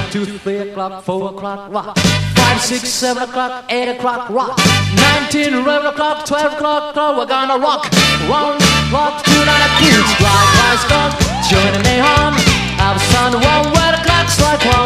2, 3 o'clock, 4 o'clock, rock. 5, 6, 7 o'clock, 8 o'clock, rock. 19, 11 o'clock, 12 o'clock, we're gonna rock. 1 o'clock, 2, 9 o'clock, like Christ, join me home. Have sun, 1 where the clock strike 1.